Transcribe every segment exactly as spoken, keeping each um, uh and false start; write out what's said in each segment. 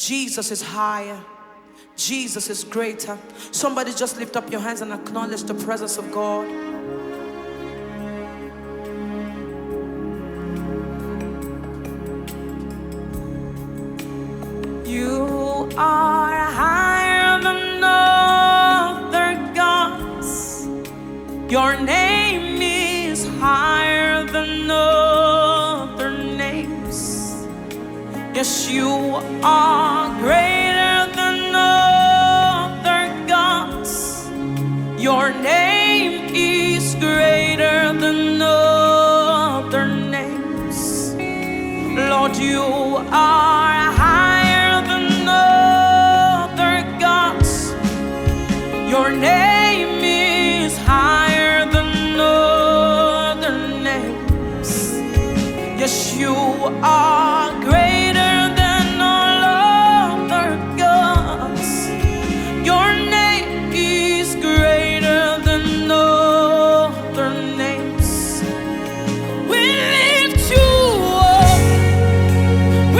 Jesus is higher. Jesus is greater. Somebody just lift up your hands and acknowledge the presence of God. You are higher than other gods. Your name is higher than other names. Yes, you are greater than other gods. Your name is greater than other names. Lord, you are higher than other gods. Your name is higher than other names. Yes, you are greater than all other gods. Your name is greater than other names. We lift you up.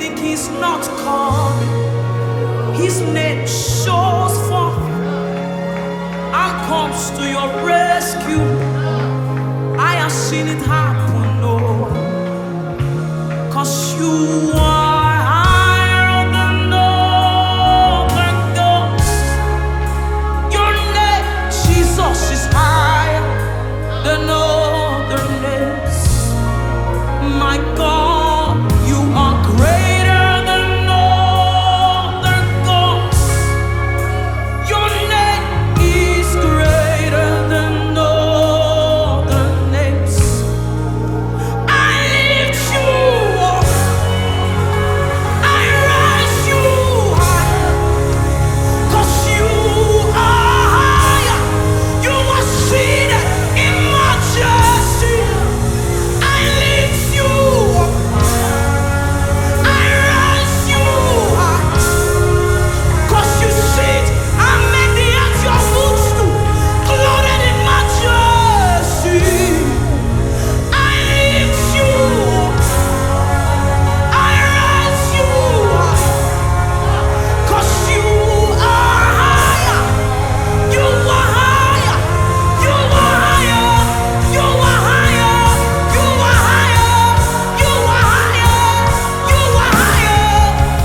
think he's not coming, his name shows forth and comes to your rescue. I have seen it happen, oh, cause you are higher than other gods. Your name, Jesus, is higher than other names. My God, you are greater than other gods. Your name is greater than other names. I lift you up, I rise you high, 'cause you are higher. You are seated in majesty. I lift you up, I rise you high, 'cause you sit and make the earth your footstool, clothed in majesty. I lift you up, I rise you high, 'cause you are higher, you are higher, you are higher, you are higher, you are higher, you are higher, you are higher,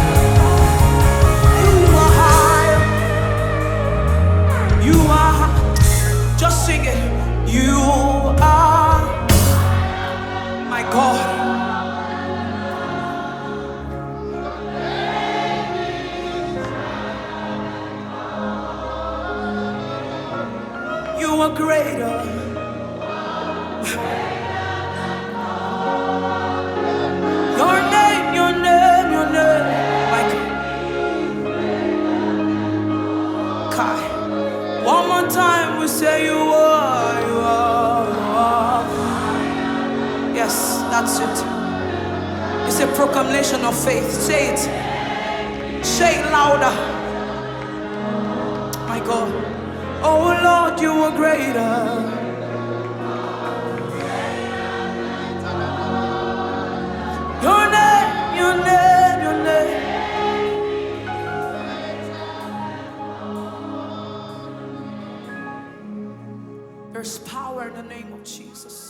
you are higher, you are hi- just sing it. You are my God. You are greater. Your name, your name, your name. Like Kai. One more time we say you are, you are, you are. Yes, that's it. It's a proclamation of faith. Say it. Say it louder. My God. Oh Lord, you are greater. Your name, your name, your name. There's power in the name of Jesus.